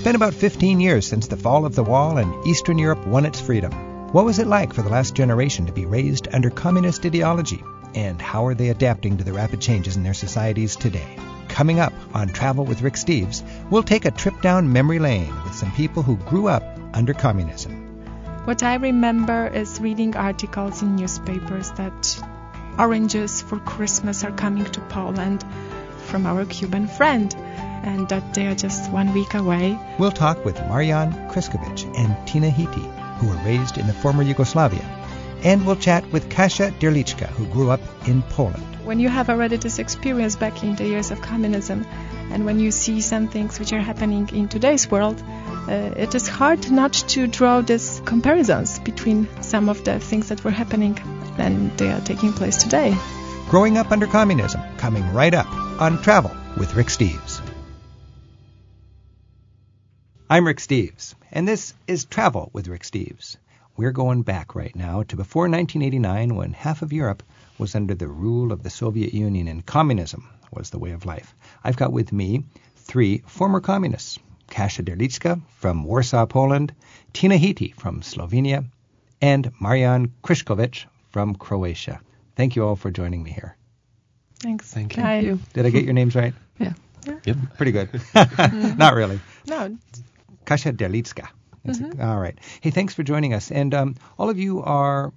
been about 15 years since the fall of the wall and Eastern Europe won its freedom. What was it like for the last generation to be raised under communist ideology? And how are they adapting to the rapid changes in their societies today? Coming up on Travel with Rick Steves, we'll take a trip down memory lane with some people who grew up under communism. What I remember is reading articles in newspapers that oranges for Christmas are coming to Poland from our Cuban friend, and that they are just 1 week away. We'll talk with Marian Kriskovic and Tina Hiti, who were raised in the former Yugoslavia. And we'll chat with Kasia Derlichka, who grew up in Poland. When you have already this experience back in the years of communism, and when you see some things which are happening in today's world, it is hard not to draw these comparisons between some of the things that were happening and they are taking place today. Growing up under communism, coming right up on Travel with Rick Steves. I'm Rick Steves, and this is Travel with Rick Steves. We're going back right now to before 1989, when half of Europe was under the rule of the Soviet Union and communism was the way of life. I've got with me three former communists: Kasia Derlichka from Warsaw, Poland, Tina Hiti from Slovenia, and Marian Kriskovic from Croatia. Thank you all for joining me here. Thanks. Thank you. Hi. Did I get your names right? Yeah. Yep. Pretty good. Not really. No. Kasia Derlichka. All right. Hey, thanks for joining us. And all of you are...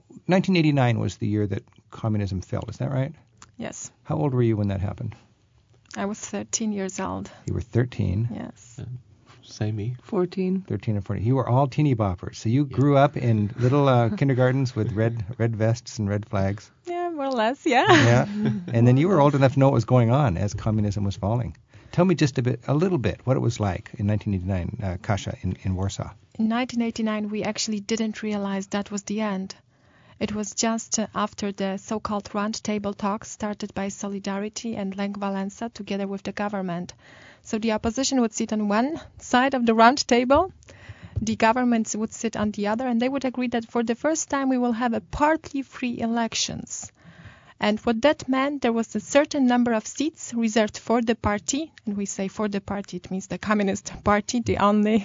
1989 was the year that communism fell. Is that right? Yes. How old were you when that happened? I was 13 years old. You were 13. Yes. Same me. 14. 13 and 14. You were all teeny boppers. So you grew up in little kindergartens with red vests and red flags. Yeah, more or less, yeah. Yeah. And then you were old enough to know what was going on as communism was falling. Tell me just a little bit what it was like in 1989, Kasia, in Warsaw. In 1989, we actually didn't realize that was the end. It was just after the so-called round-table talks started by Solidarity and Lech Walesa together with the government. So the opposition would sit on one side of the round table, the governments would sit on the other, and they would agree that for the first time we will have a partly free elections. And what that meant, there was a certain number of seats reserved for the party, and we say for the party, it means the Communist Party, the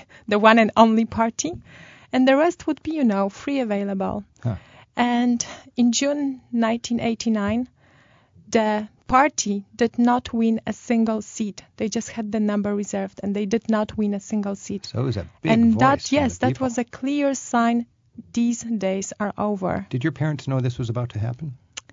one and only party, and the rest would be, free available. Huh. And in June 1989, the party did not win a single seat. They just had the number reserved, and they did not win a single seat. So it was a big and voice that was a clear sign these days are over. Did your parents know this was about to happen?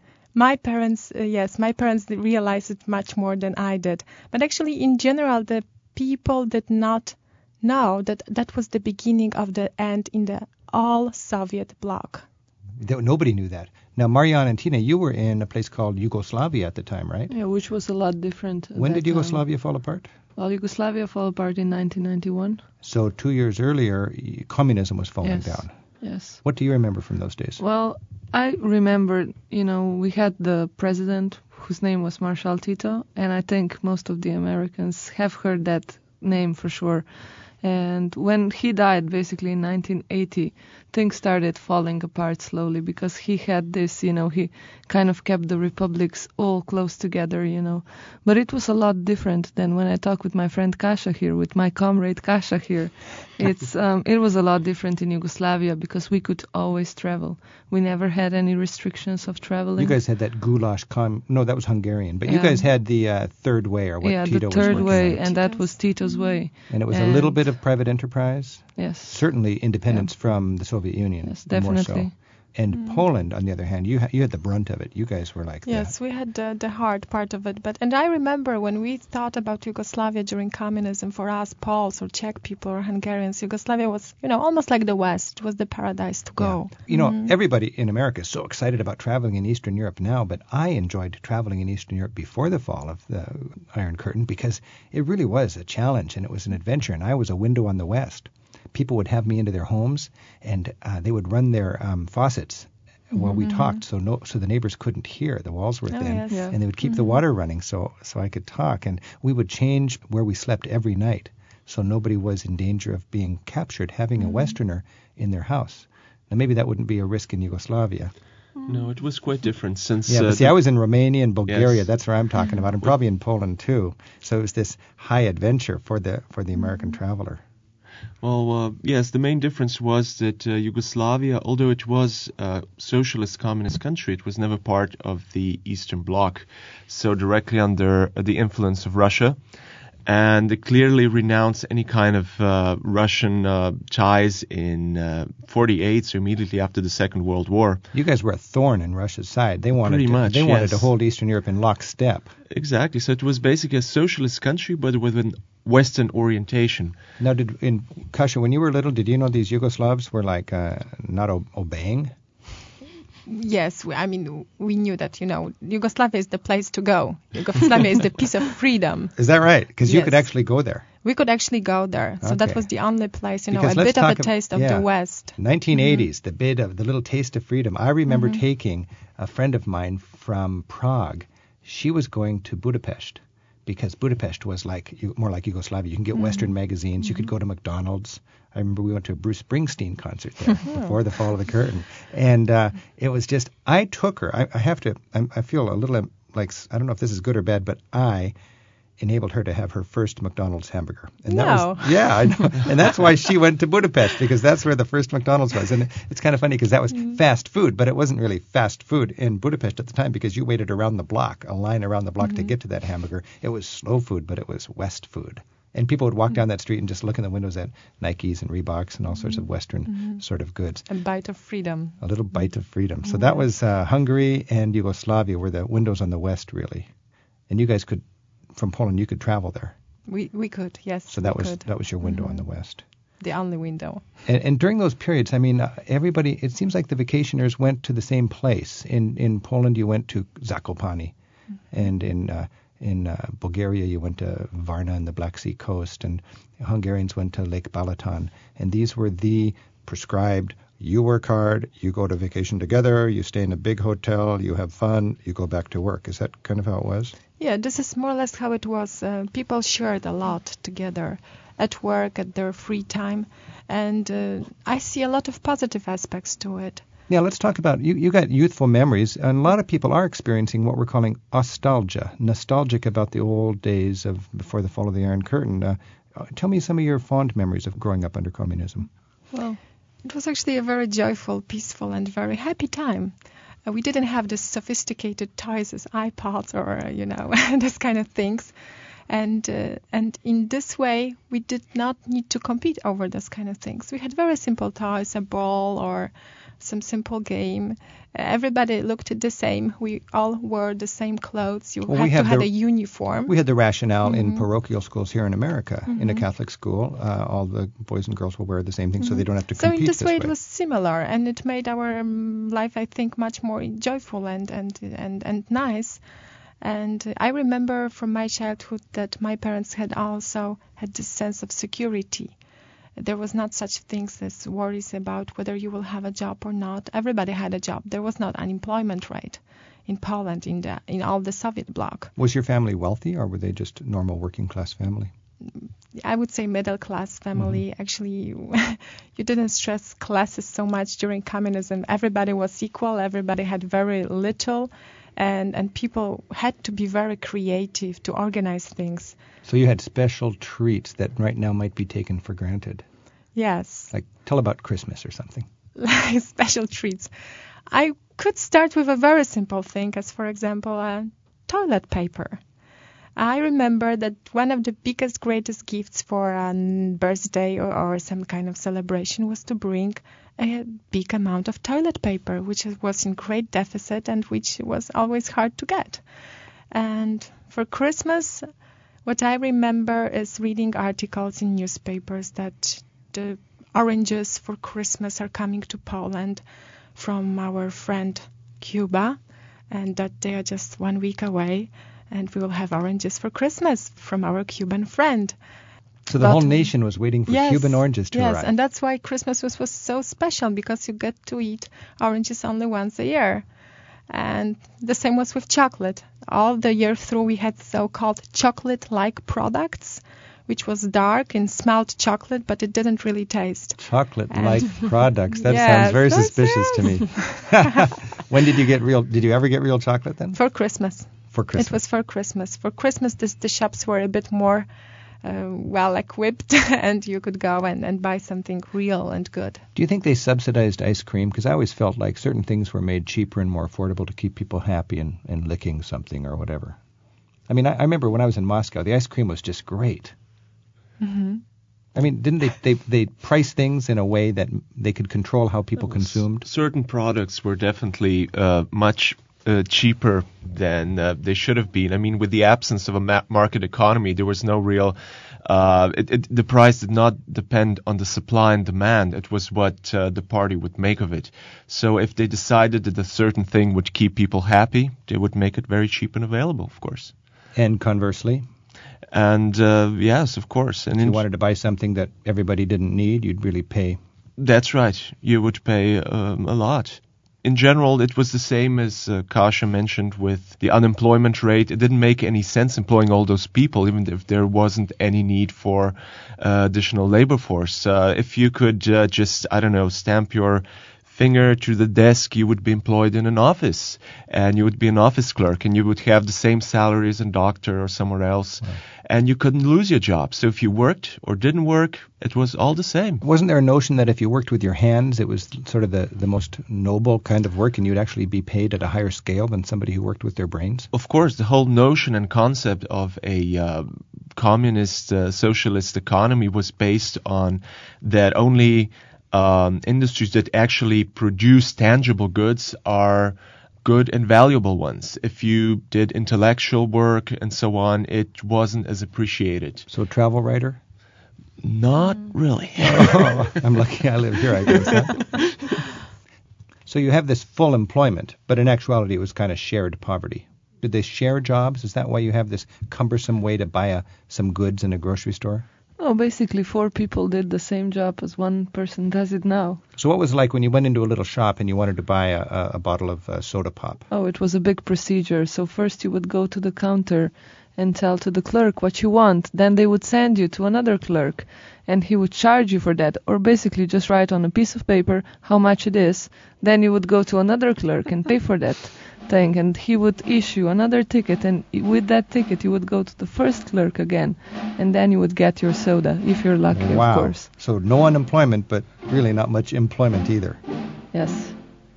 My parents, yes, realized it much more than I did. But actually, in general, the people did not know that was the beginning of the end in the all-Soviet bloc. Nobody knew that. Now, Marian and Tina, you were in a place called Yugoslavia at the time, right? Yeah, which was a lot different. When did Yugoslavia fall apart? Well, Yugoslavia fell apart in 1991. So 2 years earlier, communism was falling down. Yes. What do you remember from those days? Well, I remember, we had the president whose name was Marshal Tito, and I think most of the Americans have heard that name for sure. And when he died, basically in 1980, things started falling apart slowly because he had this, he kind of kept the republics all close together, But it was a lot different than when I talk with my friend Kasia here, with my comrade Kasia here. It was a lot different in Yugoslavia because we could always travel. We never had any restrictions of traveling. You guys had that goulash no, that was Hungarian. But you guys had the third way, or what Tito was working on. Yeah, the third way, and that was Tito's way. And it was a little bit of private enterprise? Yes. Certainly independence from the Soviet Union. Yes, definitely. More so. And Poland, on the other hand, you had the brunt of it. You guys were like Yes, we had the hard part of it. And I remember when we thought about Yugoslavia during communism, for us Poles or Czech people or Hungarians, Yugoslavia was, almost like the West. It was the paradise to go. Yeah. Everybody in America is so excited about traveling in Eastern Europe now, but I enjoyed traveling in Eastern Europe before the fall of the Iron Curtain because it really was a challenge and it was an adventure, and I was a window on the West. People would have me into their homes, and they would run their faucets while we talked, so the neighbors couldn't hear. The walls were thin, and they would keep the water running so I could talk. And we would change where we slept every night, so nobody was in danger of being captured having a Westerner in their house. Now, maybe that wouldn't be a risk in Yugoslavia. No, it was quite different since... Yeah, but see, I was in Romania and Bulgaria. Yes. That's where I'm talking about, and probably in Poland too. So it was this high adventure for the American traveler. Well, yes, the main difference was that Yugoslavia, although it was a socialist communist country, it was never part of the Eastern Bloc, so directly under the influence of Russia. And they clearly renounced any kind of Russian ties in 1948, so immediately after the Second World War. You guys were a thorn in Russia's side. They wanted Pretty much, they wanted yes. to hold Eastern Europe in lockstep. Exactly. So it was basically a socialist country, but with an Western orientation. Now, in Kasia, when you were little, did you know these Yugoslavs were like not obeying? Yes, we knew that, Yugoslavia is the place to go. Yugoslavia is the piece of freedom. Is that right? Because you Yes. could actually go there. We could actually go there. So that Okay. was the only place, Because a let's bit of a talk taste of yeah. the West. 1980s, the little taste of freedom. I remember taking a friend of mine from Prague. She was going to Budapest because Budapest was more like Yugoslavia. You can get Western magazines. You could go to McDonald's. I remember we went to a Bruce Springsteen concert there before the fall of the curtain. And it was just, I took her. I feel a little like, I don't know if this is good or bad, but I enabled her to have her first McDonald's hamburger. And that No. was, yeah, I know. And that's why she went to Budapest, because that's where the first McDonald's was. And it's kind of funny because that was fast food, but it wasn't really fast food in Budapest at the time because you waited around the block, a line around the block to get to that hamburger. It was slow food, but it was West food. And people would walk down that street and just look in the windows at Nikes and Reeboks and all sorts of Western sort of goods. A bite of freedom. A little bite of freedom. So that was Hungary and Yugoslavia were the windows on the West, really. And you guys could, from Poland, you could travel there. We could, yes. So that we was could. your window on the West. The only window. And during those periods, everybody, it seems like the vacationers went to the same place. In Poland, you went to Zakopane, and in Bulgaria, you went to Varna and the Black Sea coast, and Hungarians went to Lake Balaton. And these were the prescribed, you work hard, you go to vacation together, you stay in a big hotel, you have fun, you go back to work. Is that kind of how it was? Yeah, this is more or less how it was. People shared a lot together at work, at their free time. And I see a lot of positive aspects to it. Yeah, let's talk about, you got youthful memories, and a lot of people are experiencing what we're calling nostalgic about the old days of before the fall of the Iron Curtain. Tell me some of your fond memories of growing up under communism. Well, it was actually a very joyful, peaceful, and very happy time. We didn't have the sophisticated toys as iPods or, this kind of things. And in this way, we did not need to compete over those kind of things. We had very simple toys, a ball or some simple game. Everybody looked the same. We all wore the same clothes. You had to have a uniform. We had the rationale in parochial schools here in America. In a Catholic school, all the boys and girls will wear the same thing, so they don't have to compete. So in this way, it was similar, and it made our life, I think, much more joyful and nice. And I remember from my childhood that my parents had also had this sense of security. There was not such things as worries about whether you will have a job or not. Everybody had a job. There was not unemployment rate in Poland, in all the Soviet bloc. Was your family wealthy, or were they just normal working class family? I would say middle class family. Actually, you didn't stress classes so much during communism. Everybody was equal. Everybody had very little. And people had to be very creative to organize things. So you had special treats that right now might be taken for granted. Yes. Like, tell about Christmas or something. Like special treats. I could start with a very simple thing, as for example, toilet paper. I remember that one of the biggest, greatest gifts for a birthday or some kind of celebration was to bring a big amount of toilet paper, which was in great deficit and which was always hard to get. And for Christmas, what I remember is reading articles in newspapers that the oranges for Christmas are coming to Poland from our friend Cuba, and that they are just 1 week away. And we will have oranges for Christmas from our Cuban friend. So the whole nation was waiting for Cuban oranges to arrive. Yes, and that's why Christmas was so special, because you get to eat oranges only once a year. And the same was with chocolate. All the year through we had so-called chocolate-like products, which was dark and smelled chocolate, but it didn't really taste. Chocolate-like products. That Yes, sounds very that's suspicious to me. When did you get real? Did you ever get real chocolate then? For Christmas. For Christmas. It was for Christmas. For Christmas, the shops were a bit more well-equipped, and you could go and buy something real and good. Do you think they subsidized ice cream? Because I always felt like certain things were made cheaper and more affordable to keep people happy and licking something or whatever. I mean, I remember when I was in Moscow, the ice cream was just great. Mm-hmm. I mean, didn't they price things in a way that they could control how people consumed? Certain products were definitely much cheaper than they should have been. I mean, with the absence of a market economy, there was no real. The price did not depend on the supply and demand. It was what the party would make of it. So if they decided that a certain thing would keep people happy, they would make it very cheap and available, of course. And conversely? And yes, of course. And if you wanted to buy something that everybody didn't need, you'd really pay. That's right. You would pay a lot. In general, it was the same as Kasia mentioned with the unemployment rate. It didn't make any sense employing all those people, even if there wasn't any need for additional labor force. If you could just, stamp your finger to the desk, you would be employed in an office, and you would be an office clerk, and you would have the same salary as a doctor or somewhere else, right. And you couldn't lose your job. So if you worked or didn't work, it was all the same. Wasn't there a notion that if you worked with your hands, it was sort of the most noble kind of work, and you'd actually be paid at a higher scale than somebody who worked with their brains? Of course, the whole notion and concept of a communist, socialist economy was based on that only industries that actually produce tangible goods are good and valuable ones. If you did intellectual work and so on, it wasn't as appreciated. So travel writer? Not really. Oh, I'm lucky I live here, I guess. Huh? So you have this full employment, but in actuality it was kind of shared poverty. Did they share jobs? Is that why you have this cumbersome way to buy some goods in a grocery store? Oh, basically 4 people did the same job as one person does it now. So what was it like when you went into a little shop and you wanted to buy a bottle of soda pop? Oh, it was a big procedure. So first you would go to the counter and tell to the clerk what you want. Then they would send you to another clerk, and he would charge you for that, or basically just write on a piece of paper how much it is. Then you would go to another clerk and pay for that thing, and he would issue another ticket, and with that ticket you would go to the first clerk again, and then you would get your soda, if you're lucky, wow. Of course. So no unemployment, but really not much employment either. Yes.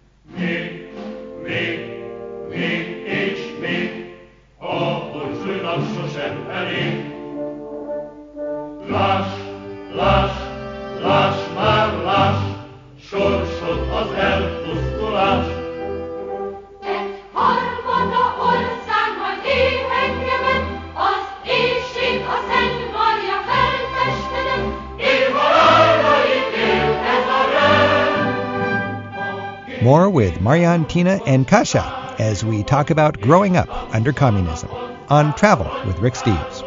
More with Marian, Tina, and Kasia as we talk about growing up under communism on Travel with Rick Steves.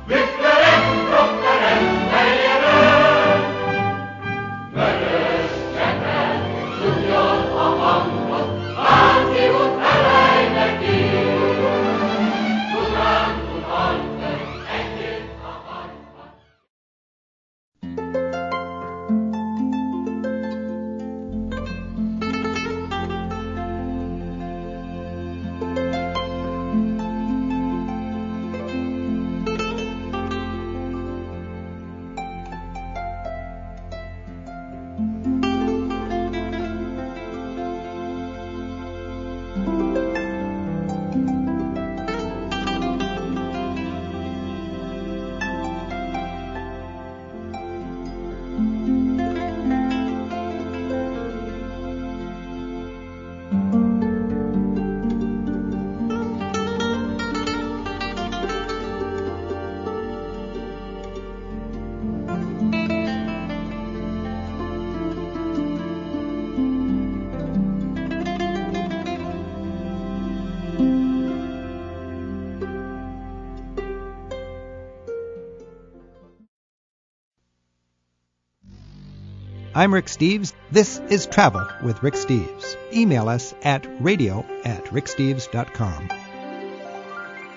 I'm Rick Steves. This is Travel with Rick Steves. Email us at radio@ricksteves.com.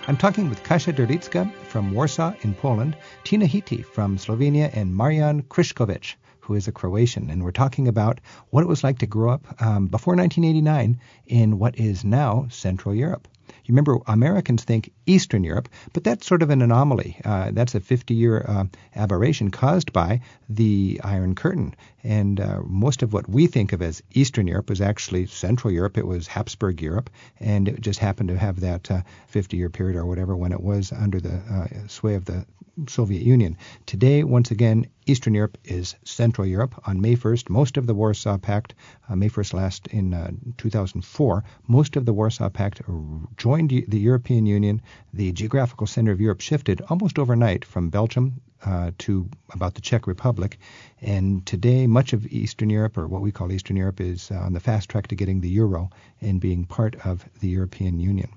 I'm talking with Kasia Derlicka from Warsaw in Poland, Tina Hiti from Slovenia, and Marian Krišković, who is a Croatian. And we're talking about what it was like to grow up before 1989 in what is now Central Europe. You remember, Americans think Eastern Europe, but that's sort of an anomaly. That's a 50-year aberration caused by the Iron Curtain. And most of what we think of as Eastern Europe was actually Central Europe. It was Habsburg Europe, and it just happened to have that 50-year period or whatever when it was under the sway of the Soviet Union. Today, once again, Eastern Europe is Central Europe. On May 1st, most of the Warsaw Pact, May 1st last in 2004, most of the Warsaw Pact joined the European Union. The geographical center of Europe shifted almost overnight from Belgium to about the Czech Republic. And today, much of Eastern Europe, or what we call Eastern Europe, is on the fast track to getting the euro and being part of the European Union.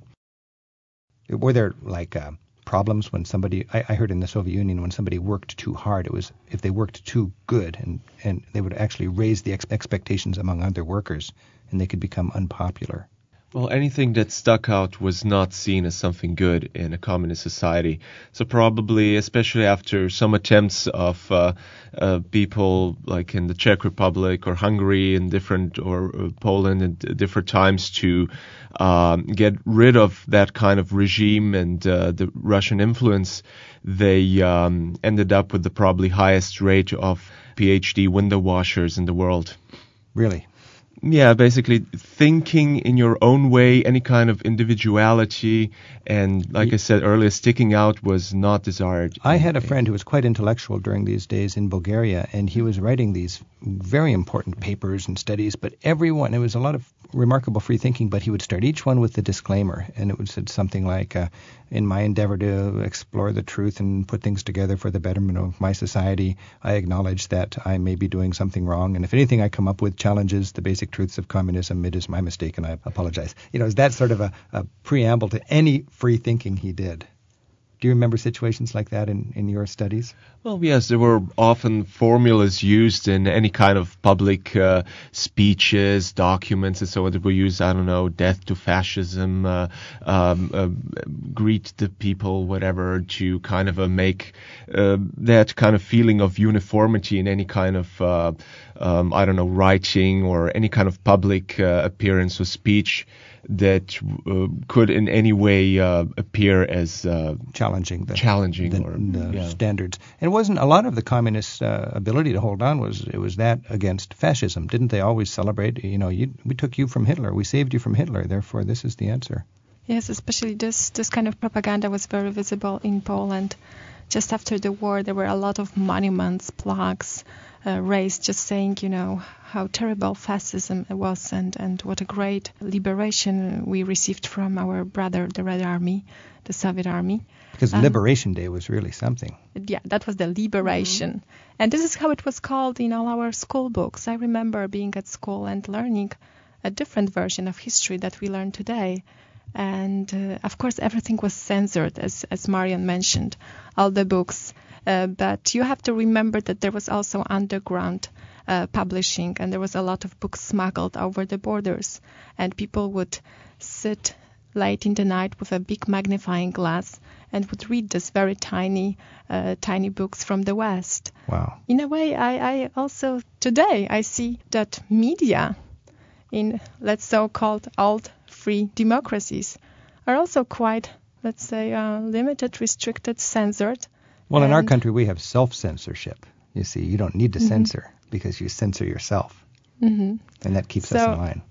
Were there problems when somebody, I heard in the Soviet Union, when somebody worked too hard, it was if they worked too good, and they would actually raise the expectations among other workers, and they could become unpopular. Well, anything that stuck out was not seen as something good in a communist society. So probably, especially after some attempts of people like in the Czech Republic or Hungary and or Poland at different times to get rid of that kind of regime and the Russian influence, they ended up with the probably highest rate of PhD window washers in the world. Really? Yeah, basically thinking in your own way, any kind of individuality, and like I said earlier, sticking out was not desired. I had a friend who was quite intellectual during these days in Bulgaria, and he was writing these very important papers and studies, but it was a lot of remarkable free thinking, but he would start each one with the disclaimer, and it would say something like, in my endeavor to explore the truth and put things together for the betterment of my society, I acknowledge that I may be doing something wrong, and if anything I come up with challenges the basic truths of communism, it is my mistake and I apologize. Is that sort of a preamble to any free thinking he did? Do you remember situations like that in your studies? Well, yes, there were often formulas used in any kind of public speeches, documents, and so on that were used, death to fascism, greet the people, whatever, to kind of make that kind of feeling of uniformity in any kind of, writing or any kind of public appearance or speech that could in any way appear as challenging the standards. And it wasn't a lot of the communists' ability to hold on was that against fascism. Didn't they always celebrate? We took you from Hitler, we saved you from Hitler, therefore this is the answer. Yes, especially this kind of propaganda was very visible in Poland. Just after the war, there were a lot of monuments, plaques raised, just saying, how terrible fascism was and what a great liberation we received from our brother, the Red Army, the Soviet Army. Because Liberation Day was really something. Yeah, that was the liberation. Mm-hmm. And this is how it was called in all our school books. I remember being at school and learning a different version of history that we learn today. And of course, everything was censored, as Marian mentioned, all the books. But you have to remember that there was also underground publishing, and there was a lot of books smuggled over the borders. And people would sit late in the night with a big magnifying glass and would read this very tiny books from the West. Wow. In a way, I also, today, I see that media in, let's so-called old free democracies are also quite, let's say, limited, restricted, censored. Well, in our country, we have self-censorship. You see, you don't need to censor because you censor yourself. Mm-hmm. And that keeps us in line.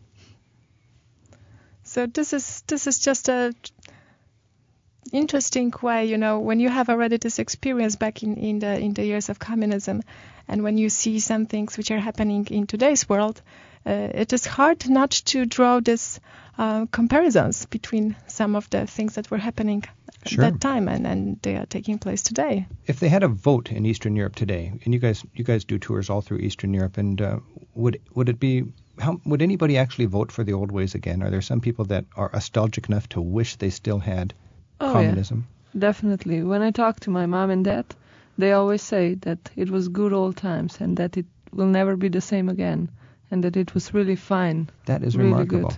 So this is just a interesting way, when you have already this experience back in the years of communism, and when you see some things which are happening in today's world, it is hard not to draw these comparisons between some of the things that were happening at that time and they are taking place today. If they had a vote in Eastern Europe today, and you guys do tours all through Eastern Europe, and would anybody actually vote for the old ways again? Are there some people that are nostalgic enough to wish they still had communism? Yeah, definitely. When I talk to my mom and dad, they always say that it was good old times and that it will never be the same again, and that it was really fine. That is really remarkable. Good.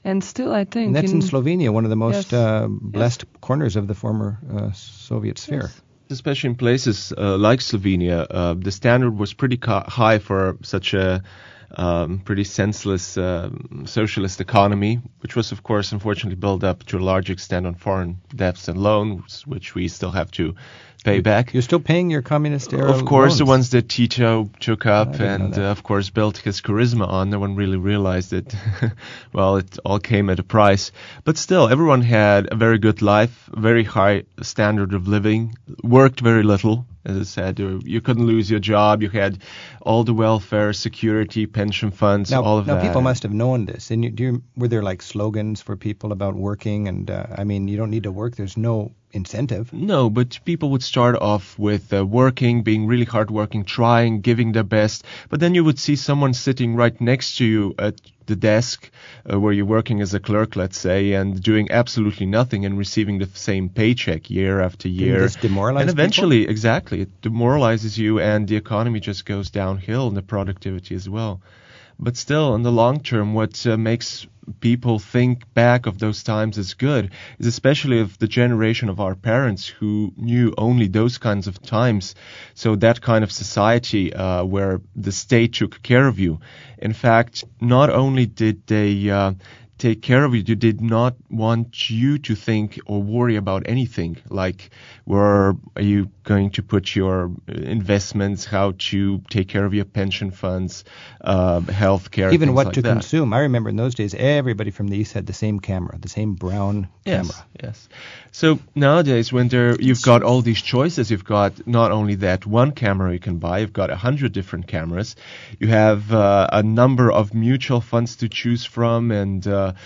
And still, I think... And that's in Slovenia, one of the most Yes. blessed corners of the former Soviet sphere. Yes. Especially in places like Slovenia, the standard was pretty high for such a pretty senseless socialist economy, which was, of course, unfortunately built up to a large extent on foreign debts and loans, which we still have to pay back. You're still paying your communist era Of course, loans. the ones that Tito took up didn't know and, that. of course, built his charisma on. No one really realized that, well, it all came at a price. But still, everyone had a very good life, very high standard of living, worked very little. As I said, you couldn't lose your job. You had all the welfare, security, pension funds, all of that. Now, people must have known this. And were there like slogans for people about working? And I mean, you don't need to work. There's no incentive. No, but people would start off with working, being really hardworking, trying, giving their best. But then you would see someone sitting right next to you at the desk where you're working as a clerk, let's say, and doing absolutely nothing and receiving the same paycheck year after year. Didn't this demoralize And eventually, people? exactly, it demoralizes you and the economy just goes downhill and the productivity as well. But still, in the long term, what makes people think back of those times as good is especially of the generation of our parents who knew only those kinds of times. So that kind of society where the state took care of you. In fact, not only did they take care of you, they did not want you to think or worry about anything, like where are you going to put your investments, how to take care of your pension funds, health care, Even things what like to that. consume. I remember in those days, everybody from the East had the same camera, the same brown camera. Yes. So nowadays, when you've got all these choices, you've got not only that one camera you can buy, you've got 100 different cameras. You have a number of mutual funds to choose from, and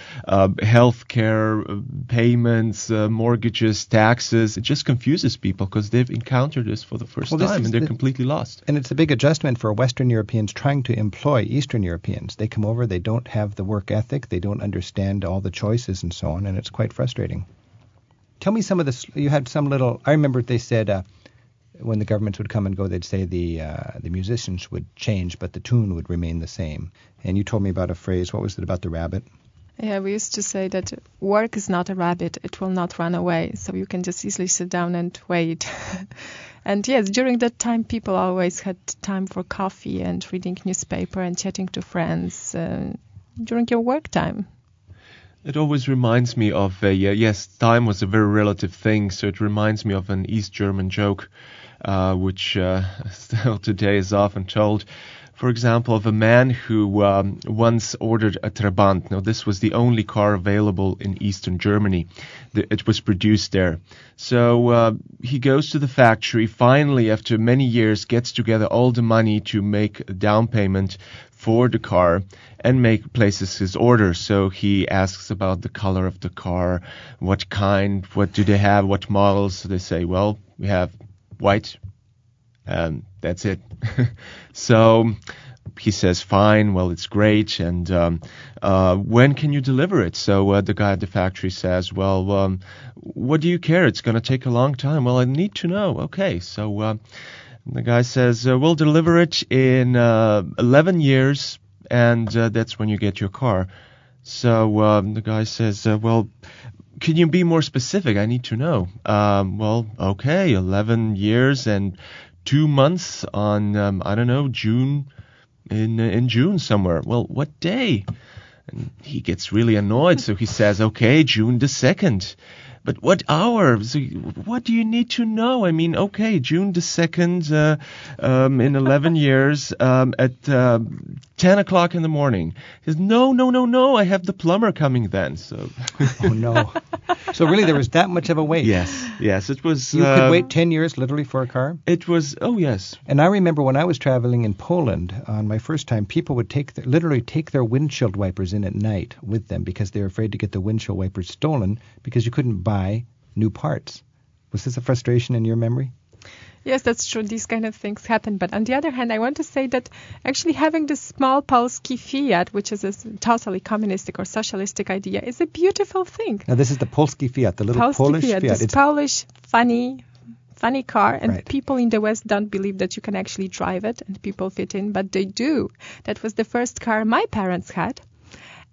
healthcare payments, mortgages, taxes. It just confuses people because they've encountered this for the first time and they're completely lost. And it's a big adjustment for Western Europeans trying to employ Eastern Europeans. They come over, they don't have the work ethic, they don't understand all the choices and so on, and it's quite frustrating. Tell me some of this. You had some little. I remember they said when the governments would come and go, they'd say the musicians would change, but the tune would remain the same. And you told me about a phrase. What was it about the rabbit? Yeah, we used to say that work is not a rabbit. It will not run away. So you can just easily sit down and wait. And yes, during that time, people always had time for coffee and reading newspaper and chatting to friends during your work time. It always reminds me of, yes, time was a very relative thing, so it reminds me of an East German joke, which still today is often told. For example, of a man who once ordered a Trabant. Now, this was the only car available in Eastern Germany. It was produced there. So he goes to the factory, finally, after many years, gets together all the money to make a down payment for the car and places his order. So he asks about the color of the car, what kind, what do they have, what models. So they say, well, we have white, and that's it. So he says, fine, well, it's great, and when can you deliver it? So the guy at the factory says, well, what do you care? It's going to take a long time. Well, I need to know. Okay, so the guy says, we'll deliver it in 11 years, and that's when you get your car. So the guy says, well, can you be more specific? I need to know. Well, okay, 11 years and 2 months on, I don't know, June, in June somewhere. Well, what day? And he gets really annoyed, so he says, okay, June the 2nd. But what hour? So what do you need to know? I mean, okay, June the 2nd, in 11 years, at 10 o'clock in the morning. He says, no, I have the plumber coming then. So. Oh, no. So really there was that much of a wait? Yes, it was. You could wait 10 years literally for a car? It was, oh, yes. And I remember when I was traveling in Poland on my first time, people would literally take their windshield wipers in at night with them because they were afraid to get the windshield wipers stolen because you couldn't buy new parts. Was this a frustration in your memory? Yes, that's true. These kind of things happen. But on the other hand, I want to say that actually having this small Polski Fiat, which is a totally communistic or socialistic idea, is a beautiful thing. Now, this is the Polski Fiat, the little Polski Polish Fiat. This Polish, funny car. And Right. people in the West don't believe that you can actually drive it and people fit in, but they do. That was the first car my parents had.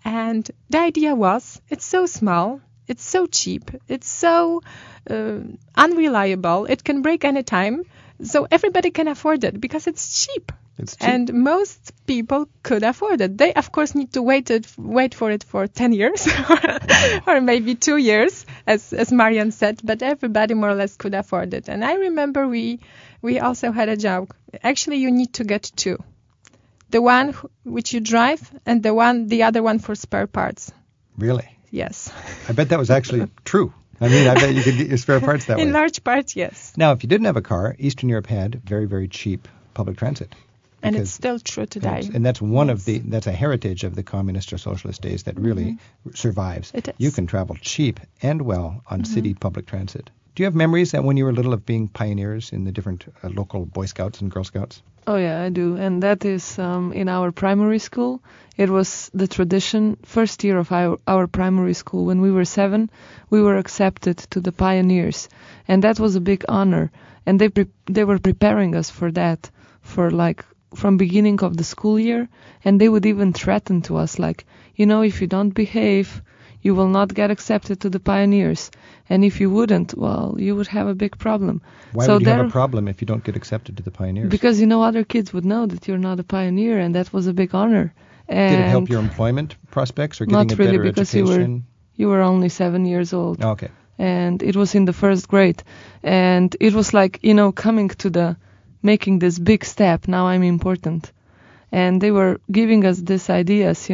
And the idea was, it's so small, it's so cheap, it's so unreliable, it can break any time, so everybody can afford it because it's cheap. It's cheap. And most people could afford it. They, of course, need to wait for it for 10 years or maybe 2 years, as Marian said, but everybody more or less could afford it. And I remember we also had a joke. Actually, you need to get two. The one which you drive and the other one for spare parts. Really? Yes. I bet that was actually true. I mean, I bet you could get your spare parts that way. In large part, yes. Now, if you didn't have a car, Eastern Europe had very, very cheap public transit. And it's still true today. And that's that's a heritage of the communist or socialist days that really survives. It is. You can travel cheap and well on city public transit. Do you have memories that when you were little of being pioneers in the different local Boy Scouts and Girl Scouts? Oh yeah, I do. And that is in our primary school. It was the tradition, first year of our primary school. When we were 7, we were accepted to the pioneers. And that was a big honor. And they were preparing us for that, for from beginning of the school year. And they would even threaten to us, if you don't behave, you will not get accepted to the pioneers. And if you wouldn't, well, you would have a big problem. Why would you have a problem if you don't get accepted to the pioneers? Because, other kids would know that you're not a pioneer, and that was a big honor. And did it help your employment prospects or getting not a really, better because education? you were only 7 years old. Oh, okay. And it was in the first grade. And it was coming to making this big step. Now I'm important. And they were giving us these ideas,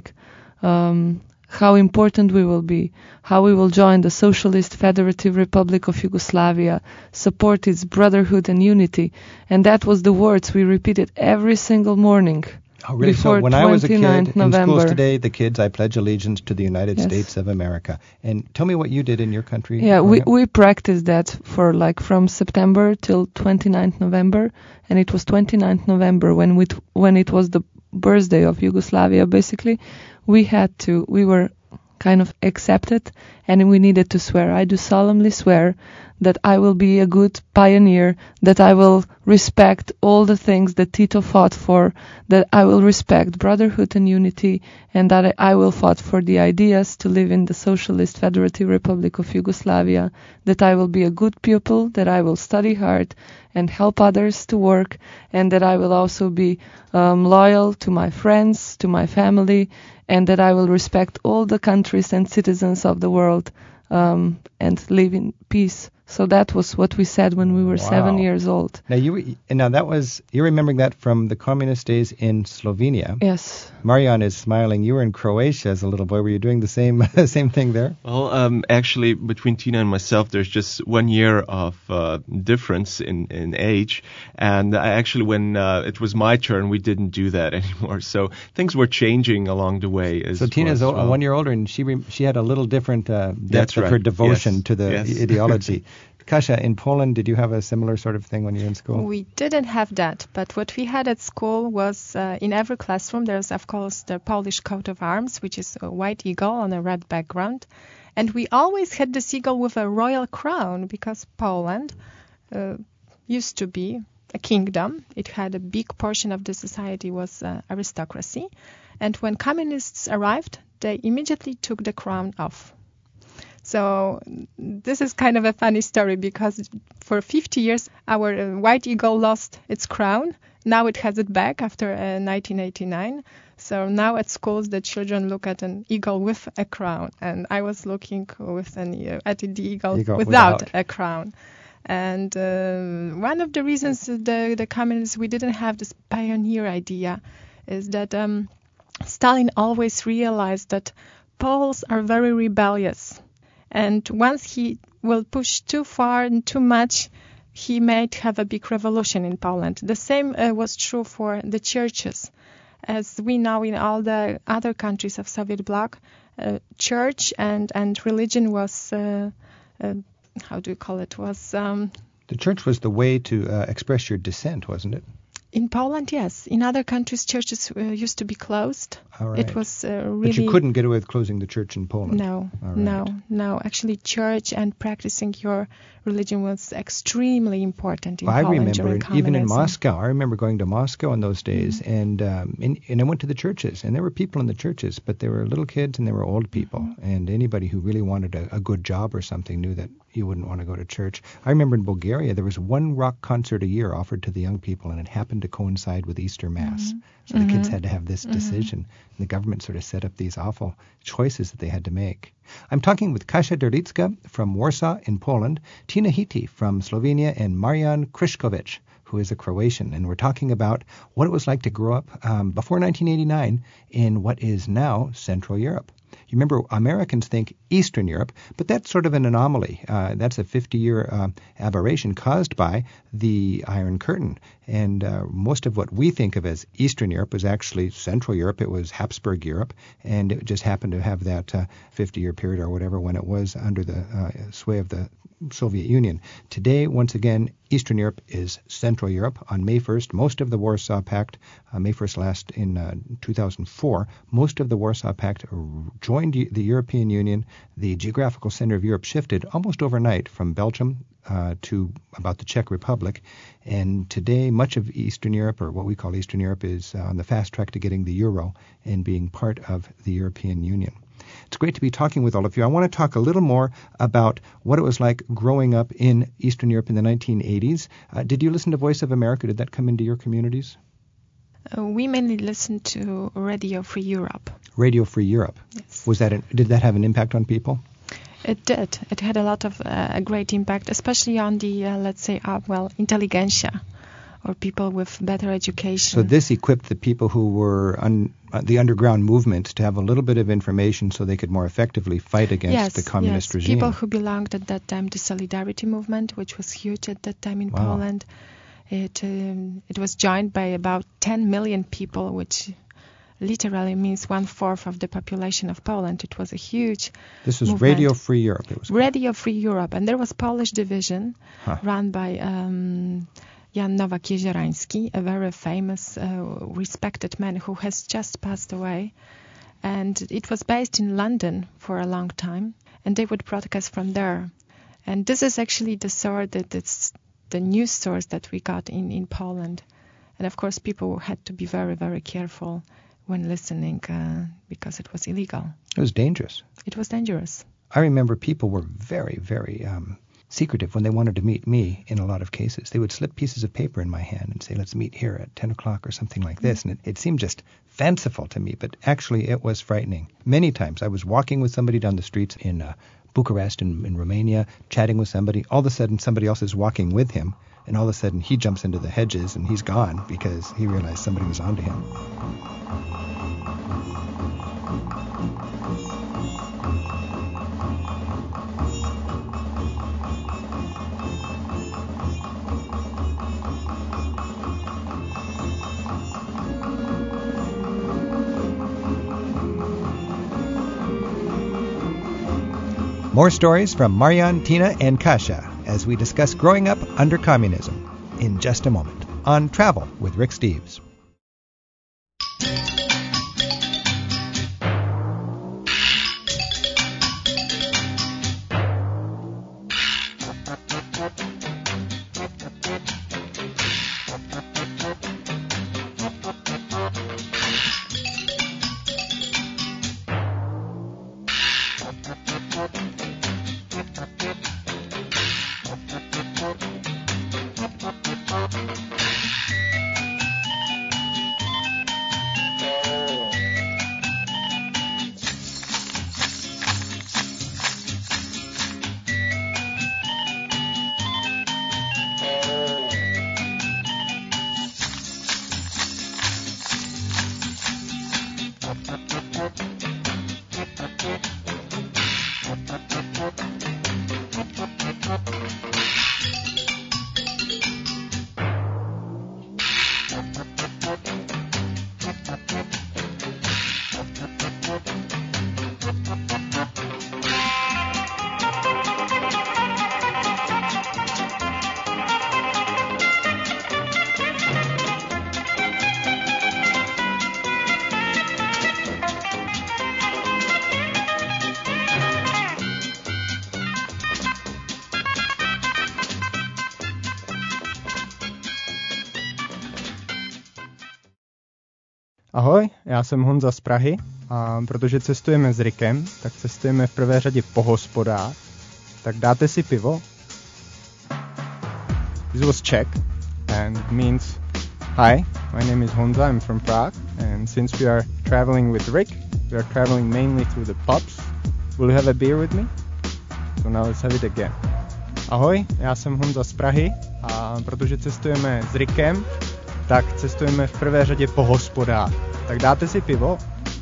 how important we will be, how we will join the Socialist Federative Republic of Yugoslavia, support its brotherhood and unity. And that was the words we repeated every single morning. Oh, really? Before so when I was a kid, November. in schools today, the kids, I pledge allegiance to the United States of America. And tell me what you did in your country. Yeah, we practiced that for from September till 29th November. And it was 29th November when it was the birthday of Yugoslavia, basically. We were kind of accepted, and we needed to swear. I do solemnly swear that I will be a good pioneer, that I will respect all the things that Tito fought for, that I will respect brotherhood and unity, and that I will fight for the ideas to live in the Socialist Federative Republic of Yugoslavia, that I will be a good pupil, that I will study hard and help others to work, and that I will also be loyal to my friends, to my family, and that I will respect all the countries and citizens of the world and live in peace. So that was what we said when we were 7 years old. Now you're remembering that from the communist days in Slovenia. Yes. Marian is smiling. You were in Croatia as a little boy. Were you doing the same thing there? Well, actually, between Tina and myself, there's just 1 year of difference in age. And when it was my turn, we didn't do that anymore. So things were changing along the way. So Tina's 1 year older, and she had a little different depth of her devotion to the ideology. Kasia, in Poland, did you have a similar sort of thing when you were in school? We didn't have that, but what we had at school was in every classroom there's, of course, the Polish coat of arms, which is a white eagle on a red background. And we always had this eagle with a royal crown because Poland used to be a kingdom. It had a big portion of the society was aristocracy. And when communists arrived, they immediately took the crown off. So this is kind of a funny story because for 50 years our white eagle lost its crown. Now it has it back after 1989. So now at schools the children look at an eagle with a crown, and I was looking at the eagle without a crown. And one of the reasons the communists, we didn't have this pioneer idea is that Stalin always realized that Poles are very rebellious. And once he will push too far and too much, he might have a big revolution in Poland. The same was true for the churches. As we know in all the other countries of Soviet bloc, church and religion was, how do you call it, was... the church was the way to express your dissent, wasn't it? In Poland, yes. In other countries, churches used to be closed. All right. It was really... But you couldn't get away with closing the church in Poland? No, All right. no. Actually, church and practicing your religion was extremely important in I Poland during remember, communism. even in Moscow, I remember going to Moscow in those days, and I went to the churches, and there were people in the churches, but there were little kids and there were old people, and anybody who really wanted a good job or something knew that you wouldn't want to go to church. I remember in Bulgaria, there was one rock concert a year offered to the young people, and it happened to coincide with Easter Mass. So the kids had to have this decision, and the government sort of set up these awful choices that they had to make. I'm talking with Kasia Derlicka from Warsaw in Poland, Tina Hiti from Slovenia, and Marian Krišković, who is a Croatian. And we're talking about what it was like to grow up before 1989 in what is now Central Europe. You remember, Americans think Eastern Europe, but that's sort of an anomaly. That's a 50-year aberration caused by the Iron Curtain. And most of what we think of as Eastern Europe was actually Central Europe. It was Habsburg Europe, and it just happened to have that 50-year period or whatever when it was under the sway of the Soviet Union. Today, once again, Eastern Europe is Central Europe. On May 1st, most of the Warsaw Pact, May 1st last in 2004, most of the Warsaw Pact joined the European Union. The geographical center of Europe shifted almost overnight from Belgium to about the Czech Republic. And today, much of Eastern Europe, or what we call Eastern Europe, is on the fast track to getting the euro and being part of the European Union. It's great to be talking with all of you. I want to talk a little more about what it was like growing up in Eastern Europe in the 1980s. Did you listen to Voice of America? Did that come into your communities? We mainly listened to Radio Free Europe. Radio Free Europe. Yes. Did that have an impact on people? It did. It had a lot of great impact, especially on the, intelligentsia, or people with better education. So this equipped the people who were the underground movement to have a little bit of information so they could more effectively fight against the communist regime. People who belonged at that time to Solidarity movement, which was huge at that time in Poland. It was joined by about 10 million people, which literally means 1/4 of the population of Poland. It was a huge This was movement. Radio Free Europe. It was Radio Free Europe. And there was Polish division run by Jan Nowak-Jeziorański, a very famous, respected man who has just passed away. And it was based in London for a long time, and they would broadcast from there. And this is actually the source, that's the news source that we got in Poland. And of course, people had to be very, very careful when listening because it was illegal. It was dangerous. It was dangerous. I remember people were very, very secretive when they wanted to meet me in a lot of cases. They would slip pieces of paper in my hand and say, let's meet here at 10 o'clock or something like this. And it seemed just fanciful to me, but actually it was frightening. Many times I was walking with somebody down the streets in Bucharest in Romania, chatting with somebody. All of a sudden somebody else is walking with him, and all of a sudden he jumps into the hedges and he's gone because he realized somebody was onto him. More stories from Marian, Tina, and Kasia as we discuss growing up under communism in just a moment on Travel with Rick Steves. Ahoj, já jsem Honza z Prahy a protože cestujeme s Rickem, tak cestujeme v prvé řadě po hospodách. Tak dáte si pivo? This was Czech and it means hi, my name is Honza, I'm from Prague, and since we are traveling with Rick, we are traveling mainly through the pubs. Will you have a beer with me? So now let's have it again. Ahoj, já jsem Honza z Prahy a protože cestujeme s Rickem, tak cestujeme v prvé řadě po hospodách. Tak dáte si pivo?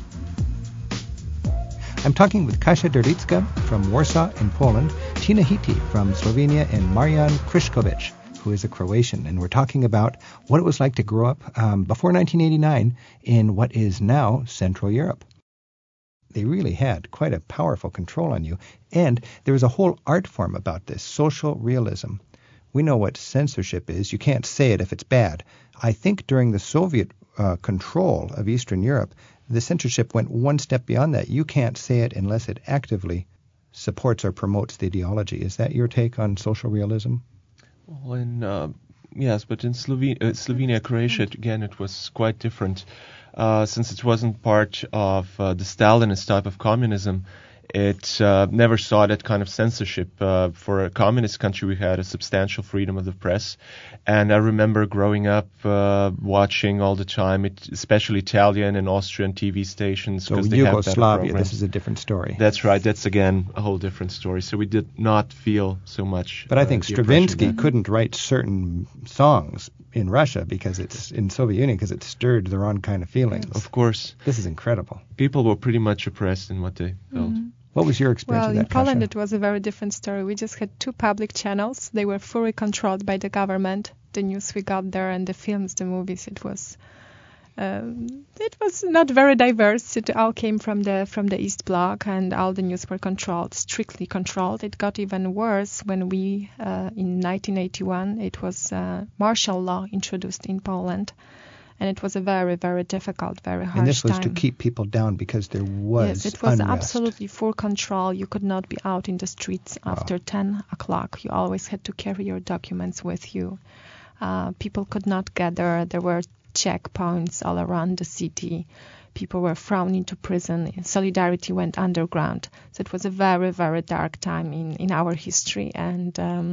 I'm talking with Kasia Derlicka from Warsaw in Poland, Tina Hiti from Slovenia, and Marian Kriškovic, who is a Croatian. And we're talking about what it was like to grow up before 1989 in what is now Central Europe. They really had quite a powerful control on you. And there was a whole art form about this, social realism. We know what censorship is. You can't say it if it's bad. I think during the Soviet control of Eastern Europe, the censorship went one step beyond that. You can't say it unless it actively supports or promotes the ideology. Is that your take on social realism? Well, yes, but in Slovenia, Croatia, again, it was quite different. Since it wasn't part of the Stalinist type of communism, it never saw that kind of censorship. For a communist country, we had a substantial freedom of the press. And I remember growing up watching all the time, especially Italian and Austrian TV stations. So they Yugoslavia, this is a different story. That's right. That's, again, a whole different story. So we did not feel so much. But I think Stravinsky couldn't write certain songs in Russia because it's in Soviet Union because it stirred the wrong kind of feelings. Of course. This is incredible. People were pretty much oppressed in what they felt. Mm-hmm. What was your experience of that, in Poland, Kasia? it was a very different story. We just had two public channels. They were fully controlled by the government. The news we got there and the films, the movies, it was not very diverse. It all came from the East Bloc, and all the news were controlled, strictly controlled. It got even worse when we, in 1981, it was martial law introduced in Poland. And it was a very, very difficult, very harsh time. And this was to keep people down because there was Yes, it was unrest. absolutely full control. You could not be out in the streets after 10 o'clock. You always had to carry your documents with you. People could not gather. There were checkpoints all around the city. People were thrown into prison. Solidarity went underground. So it was a very, very dark time in our history. And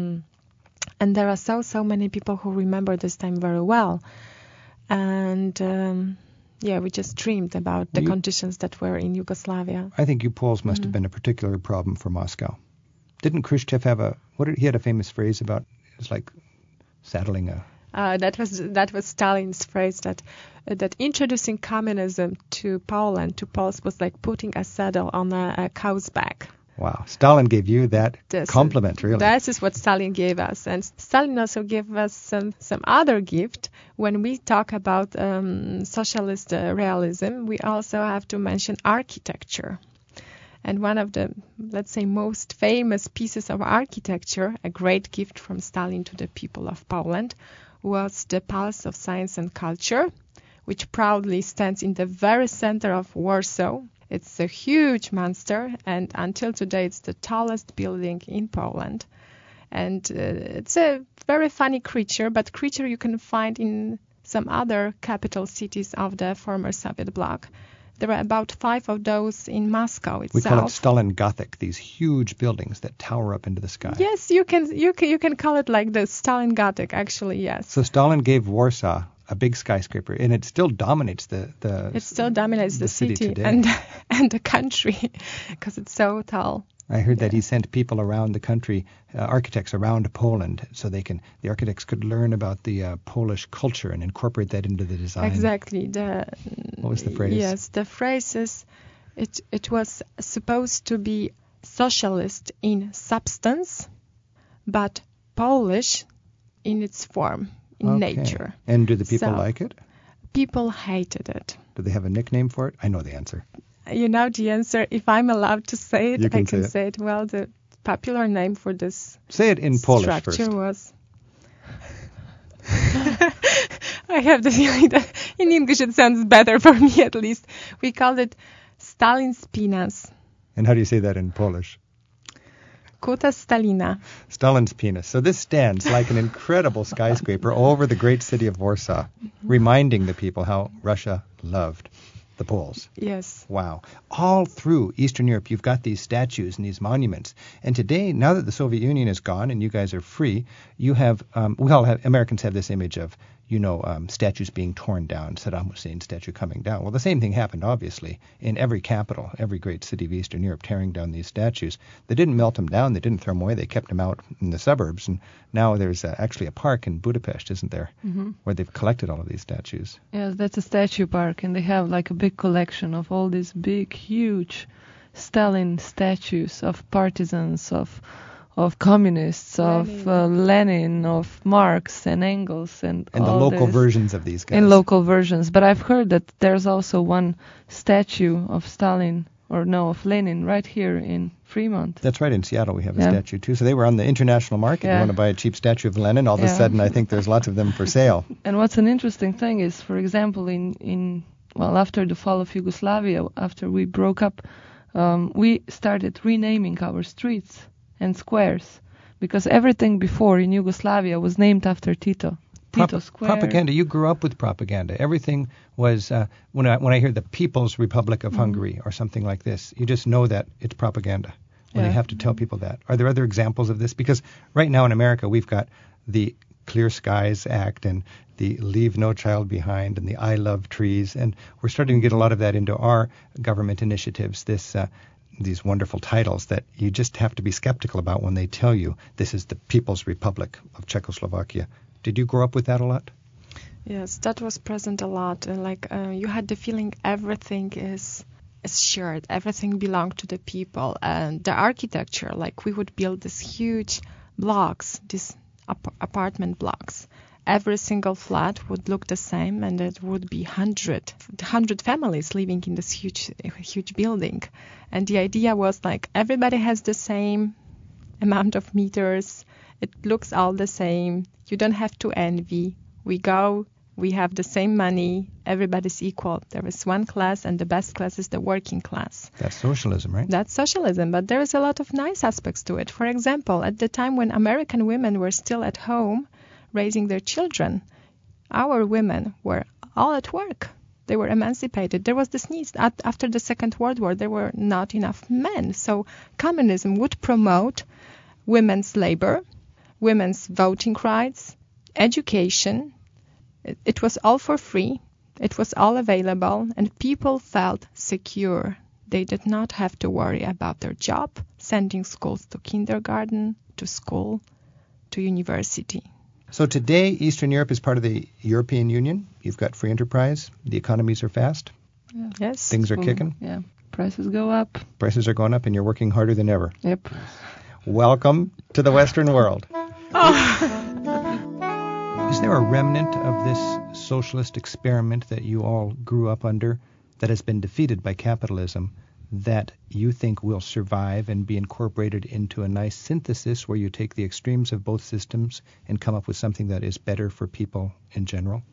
there are so many people who remember this time very well. And we just dreamed about the conditions that were in Yugoslavia. I think you Poles must have been a particular problem for Moscow. Didn't Khrushchev have he had a famous phrase about, it's like saddling a... That was Stalin's phrase that introducing communism to Poland, to Poles, was like putting a saddle on a cow's back. Wow. Stalin gave you that compliment, really. That is what Stalin gave us. And Stalin also gave us some other gift. When we talk about socialist realism, we also have to mention architecture. And one of the, let's say, most famous pieces of architecture, a great gift from Stalin to the people of Poland, was the Palace of Science and Culture, which proudly stands in the very center of Warsaw. It's a huge monster, and until today it's the tallest building in Poland. And it's a very funny creature, but creature you can find in some other capital cities of the former Soviet bloc. There are about 5 of those in Moscow itself. We call it Stalin Gothic, these huge buildings that tower up into the sky. Yes, you can call it like the Stalin Gothic, actually, yes. So Stalin gave Warsaw a big skyscraper, and it still dominates the city today. and the country because it's so tall. I heard that he sent people around the country, architects around Poland, so the architects could learn about the Polish culture and incorporate that into the design. Exactly. What was the phrase? Yes, the phrase is, it was supposed to be socialist in substance, but Polish in its form. Nature. And do the people like it? People hated it. Do they have a nickname for it? I know the answer. You know the answer. If I'm allowed to say it, I can say it. Well, the popular name for this say it in Polish structure first. Was... I have the feeling that in English it sounds better for me at least. We called it Stalin's penis. And how do you say that in Polish? Kuta Stalina. Stalin's penis. So this stands like an incredible skyscraper over the great city of Warsaw, reminding the people how Russia loved the Poles. Yes. Wow. All through Eastern Europe, you've got these statues and these monuments. And today, now that the Soviet Union is gone and you guys are free, you have, Americans have this image of, statues being torn down, Saddam Hussein's statue coming down. Well, the same thing happened, obviously, in every capital, every great city of Eastern Europe, tearing down these statues. They didn't melt them down. They didn't throw them away. They kept them out in the suburbs. And now there's actually a park in Budapest, isn't there, where they've collected all of these statues. Yes, that's a statue park, and they have like a big collection of all these big, huge Stalin statues of partisans, of communists, of Lenin, of Marx and Engels, and the local versions of these guys. In local versions. But I've heard that there's also one statue of Stalin, of Lenin, right here in Fremont. That's right. In Seattle, we have a statue, too. So they were on the international market. You want to buy a cheap statue of Lenin, all of a sudden, I think there's lots of them for sale. And what's an interesting thing is, for example, after the fall of Yugoslavia, after we broke up, we started renaming our streets and squares, because everything before in Yugoslavia was named after Tito. Tito Square. Propaganda. You grew up with propaganda. Everything was, when I hear the People's Republic of Hungary or something like this, you just know that it's propaganda when you have to tell people that. Are there other examples of this? Because right now in America, we've got the Clear Skies Act and the Leave No Child Behind and the I Love Trees, and we're starting to get a lot of that into our government initiatives, these wonderful titles that you just have to be skeptical about when they tell you this is the People's Republic of Czechoslovakia. Did you grow up with that a lot? Yes, that was present a lot. You had the feeling everything is shared, everything belonged to the people. And the architecture, we would build these huge blocks, these apartment blocks. Every single flat would look the same, and it would be 100 families living in this huge building. And the idea was everybody has the same amount of meters. It looks all the same. You don't have to envy. We go, we have the same money. Everybody's equal. There is one class, and the best class is the working class. That's socialism, right? That's socialism, but there is a lot of nice aspects to it. For example, at the time when American women were still at home, raising their children, our women were all at work. They were emancipated. There was this need. After the Second World War, there were not enough men. So communism would promote women's labor, women's voting rights, education. It was all for free. It was all available, and people felt secure. They did not have to worry about their job, sending schools to kindergarten, to school, to university. So today, Eastern Europe is part of the European Union. You've got free enterprise. The economies are fast. Yeah. Yes. Things are kicking. Yeah. Prices go up. Prices are going up, and you're working harder than ever. Yep. Welcome to the Western world. Is there a remnant of this socialist experiment that you all grew up under that has been defeated by capitalism that you think will survive and be incorporated into a nice synthesis where you take the extremes of both systems and come up with something that is better for people in general?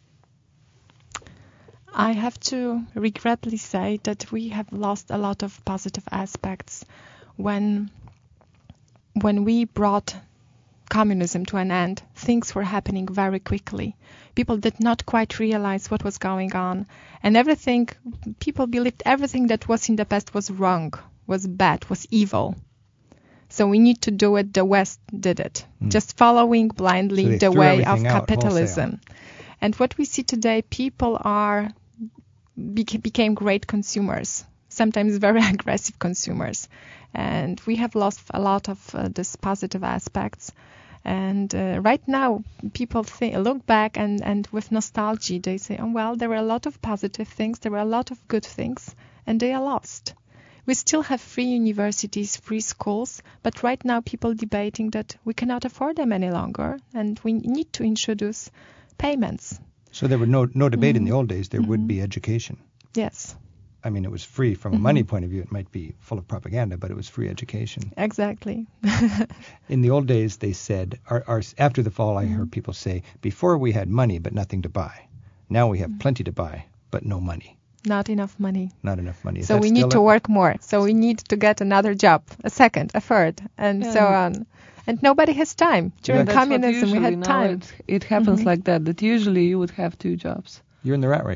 I have to regretfully say that we have lost a lot of positive aspects when we brought communism to an end. Things were happening very quickly. People did not quite realize what was going on, and people believed everything that was in the past was wrong, was bad, was evil. So we need to do it the West did it, just following blindly the way of capitalism. And what we see today, people became great consumers, sometimes very aggressive consumers. And we have lost a lot of these positive aspects. And right now, people look back and with nostalgia, they say, oh, well, there were a lot of positive things, there were a lot of good things, and they are lost. We still have free universities, free schools, but right now people debating that we cannot afford them any longer, and we need to introduce payments. So there were no debate in the old days. There would be education. Yes. I mean, it was free from a money point of view. It might be full of propaganda, but it was free education. Exactly. In the old days, they said, after the fall, I heard people say, before we had money but nothing to buy. Now we have plenty to buy, but no money. Not enough money. Not enough money. So we need to work more. So we need to get another job, a second, a third, and so on. And nobody has time. During communism, we had time. It happens like that usually you would have two jobs. You're in the rat race.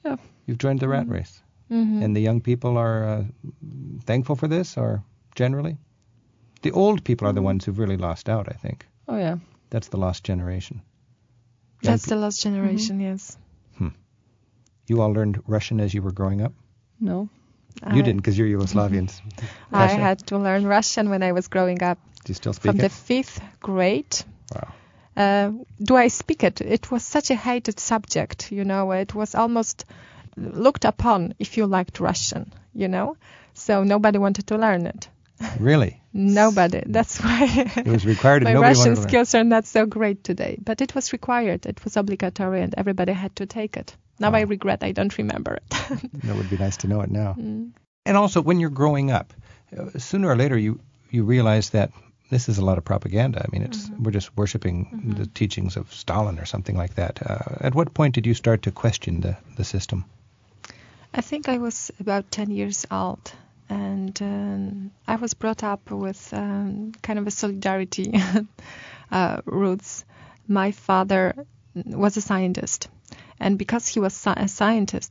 Yeah. You've joined the rat race. Mm-hmm. And the young people are thankful for this, or generally? The old people are the ones who've really lost out, I think. Oh, yeah. That's the lost generation. Young That's the last generation, yes. You all learned Russian as you were growing up? No. You didn't, because you're Yugoslavians. I Russia? had to learn Russian when I was growing up. Do you still speak From it? the 5th grade. Wow. Do I speak it? It was such a hated subject, you know. It was almost looked upon if you liked Russian, you know. So nobody wanted to learn it. Really? Nobody. That's why It was required and my nobody Russian wanted to learn. skills are not so great today. But it was required. It was obligatory and everybody had to take it. Now I regret I don't remember it. That would be nice to know it now. And also, when you're growing up, sooner or later you realize that this is a lot of propaganda. I mean, we're just worshiping the teachings of Stalin or something like that. At what point did you start to question the system? I think I was about 10 years old, and I was brought up with kind of a solidarity roots. My father was a scientist, and because he was a scientist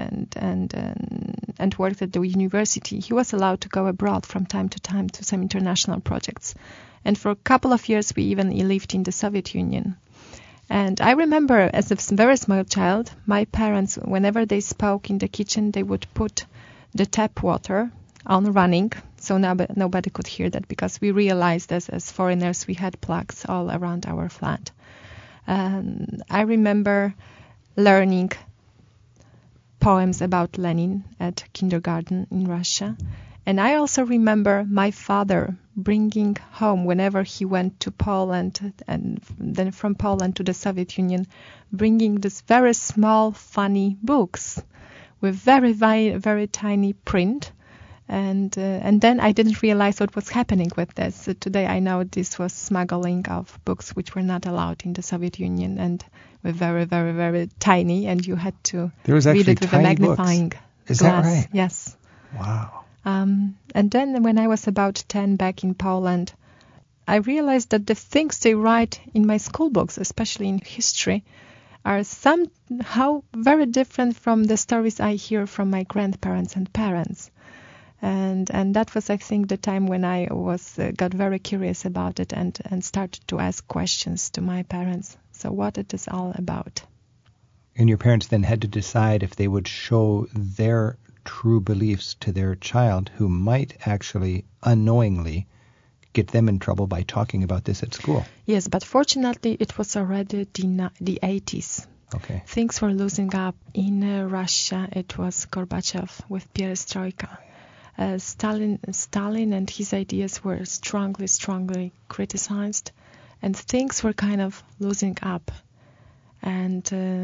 and worked at the university, he was allowed to go abroad from time to time to some international projects. And for a couple of years, we even lived in the Soviet Union. And I remember as a very small child, my parents, whenever they spoke in the kitchen, they would put the tap water on running, so nobody could hear that, because we realized as foreigners we had plugs all around our flat. I remember learning poems about Lenin at kindergarten in Russia. And I also remember my father bringing home, whenever he went to Poland and then from Poland to the Soviet Union, bringing this very small, funny books with very, very tiny print. And then I didn't realize what was happening with this. So today I know this was smuggling of books which were not allowed in the Soviet Union and were very, very, very tiny, and you had to read it with a magnifying glass. Is that right? Yes. Wow. And then when I was about 10 back in Poland, I realized that the things they write in my school books, especially in history, are somehow very different from the stories I hear from my grandparents and parents. And that was, I think, the time when I got very curious about it and started to ask questions to my parents. So what it is all about. And your parents then had to decide if they would show their true beliefs to their child, who might actually unknowingly get them in trouble by talking about this at school. Yes, but fortunately it was already the 80s. Okay. Things were losing up in Russia. It was Gorbachev with Perestroika. Stalin and his ideas were strongly criticized, and things were kind of losing up. And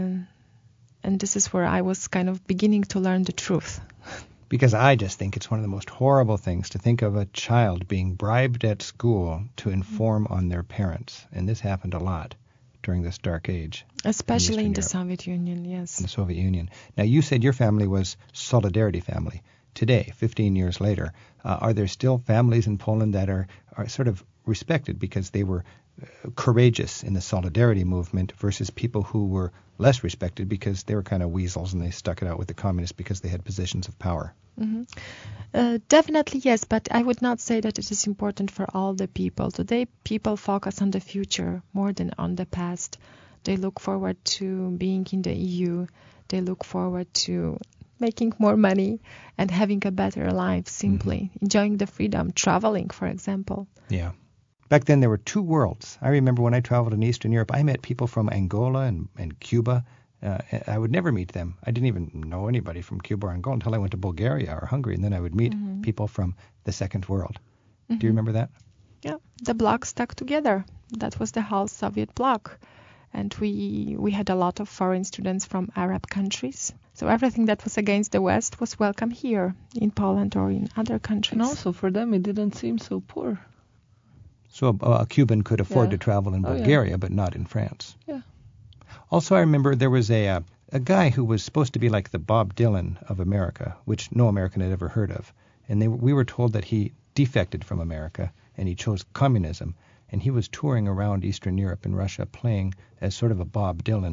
this is where I was kind of beginning to learn the truth. Because I just think it's one of the most horrible things to think of a child being bribed at school to inform on their parents. And this happened a lot during this dark age. Especially in the Europe. Soviet Union, yes. In the Soviet Union. Now, you said your family was Solidarity family. Today, 15 years later, are there still families in Poland that are sort of respected because they were courageous in the Solidarity movement versus people who were less respected because they were kind of weasels and they stuck it out with the communists because they had positions of power? Mm-hmm. Definitely yes, but I would not say that it is important for all the people. Today, people focus on the future more than on the past. They look forward to being in the EU. They look forward to making more money and having a better life, simply enjoying the freedom, traveling, for example. Yeah. Back then, there were two worlds. I remember when I traveled in Eastern Europe, I met people from Angola and Cuba. I would never meet them. I didn't even know anybody from Cuba or Angola until I went to Bulgaria or Hungary, and then I would meet people from the second world. Do you remember that? Yeah, the bloc stuck together. That was the whole Soviet bloc. And we had a lot of foreign students from Arab countries. So everything that was against the West was welcome here in Poland or in other countries. And also for them it didn't seem so poor. So a Cuban could afford to travel in Bulgaria, but not in France. Yeah. Also, I remember there was a guy who was supposed to be like the Bob Dylan of America, which no American had ever heard of. And we were told that he defected from America and he chose communism. And he was touring around Eastern Europe and Russia playing as sort of a Bob Dylan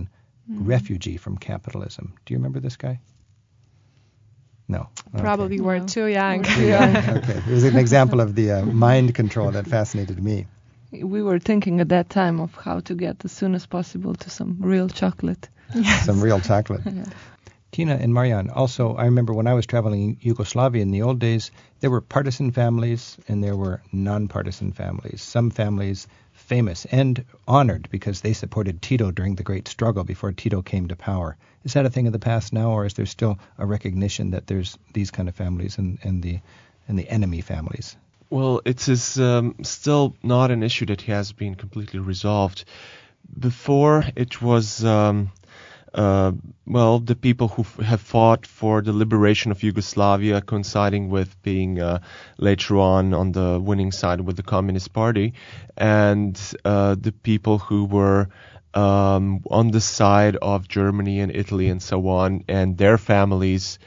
refugee from capitalism. Do you remember this guy? No. Okay. Probably were too young. Okay. It was an example of the mind control that fascinated me. We were thinking at that time of how to get as soon as possible to some real chocolate. Yes. Some real chocolate. Yeah. Tina and Marian, also, I remember when I was traveling in Yugoslavia in the old days, there were partisan families and there were non-partisan families. Some families famous and honored because they supported Tito during the great struggle before Tito came to power. Is that a thing of the past now, or is there still a recognition that there's these kind of families and the enemy families? Well, it is still not an issue that has been completely resolved. Before, it was the people who have fought for the liberation of Yugoslavia, coinciding with being later on the winning side with the Communist Party, and the people who were on the side of Germany and Italy and so on, and their families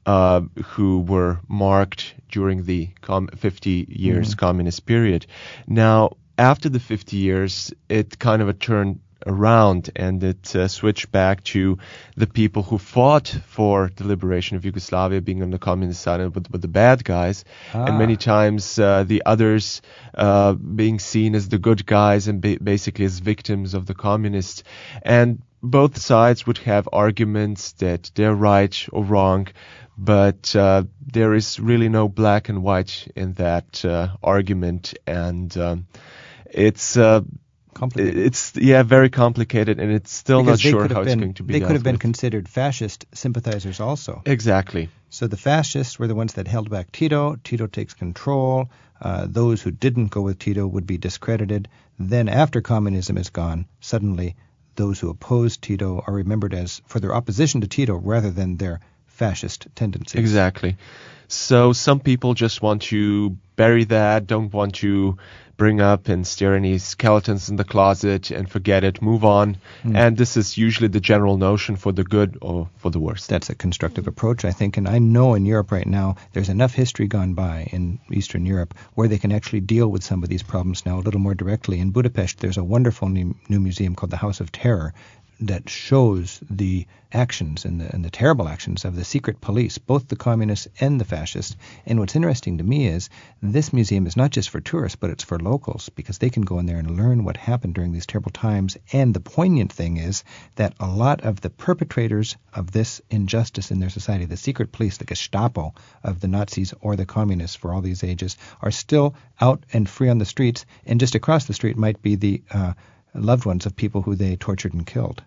who were marked during the 50 years communist period. Now, after the 50 years, it kind of turned around and it switched back to the people who fought for the liberation of Yugoslavia being on the communist side with the bad guys, and many times the others being seen as the good guys and basically as victims of the communists. And both sides would have arguments that they're right or wrong, but there is really no black and white in that argument, and it's complicated. It's very complicated, and it's still because not sure how it's going to be. They could have been with. Considered fascist sympathizers also. Exactly. So the fascists were the ones that held back Tito. Tito takes control. Those who didn't go with Tito would be discredited. Then after communism is gone, suddenly those who opposed Tito are remembered as for their opposition to Tito rather than their fascist tendencies. Exactly. So some people just want to bury that, don't want to bring up and stare any skeletons in the closet and forget it, move on. And this is usually the general notion for the good or for the worse. That's a constructive approach, I think. And I know in Europe right now, there's enough history gone by in Eastern Europe where they can actually deal with some of these problems now a little more directly. In Budapest, there's a wonderful new museum called the House of Terror that shows the actions and the terrible actions of the secret police, both the communists and the fascists. And what's interesting to me is this museum is not just for tourists, but it's for locals, because they can go in there and learn what happened during these terrible times. And the poignant thing is that a lot of the perpetrators of this injustice in their society, the secret police, the Gestapo of the Nazis or the communists for all these ages, are still out and free on the streets. And just across the street might be the loved ones of people who they tortured and killed.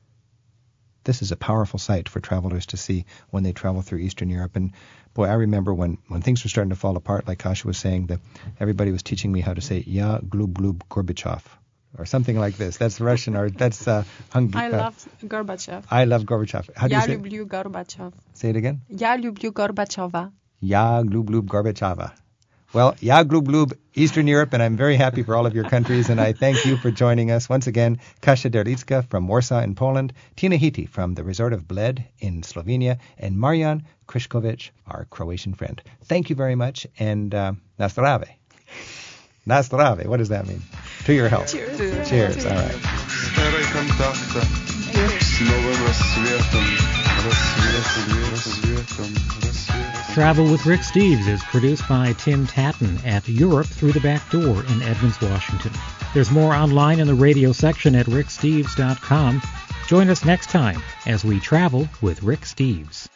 This is a powerful sight for travelers to see when they travel through Eastern Europe. And boy, I remember when things were starting to fall apart, like Kasia was saying, that everybody was teaching me how to say "Ya glub glub Gorbachev" or something like this. That's Russian, or that's Hungarian. I love Gorbachev. I love Gorbachev. How do you say it? Я люблю Горбачев. Say it again. Я люблю Горбачева. Ya glub glub Gorbacheva. Well, ya glub glub Eastern Europe, and I'm very happy for all of your countries, and I thank you for joining us once again. Kasia Derlicka from Warsaw in Poland, Tina Hiti from the resort of Bled in Slovenia, and Marian Krišković, our Croatian friend. Thank you very much, and na zdrave. Na zdrave, what does that mean? To your health. Cheers. Cheers, all right. Travel with Rick Steves is produced by Tim Tatton at Europe Through the Back Door in Edmonds, Washington. There's more online in the radio section at ricksteves.com. Join us next time as we travel with Rick Steves.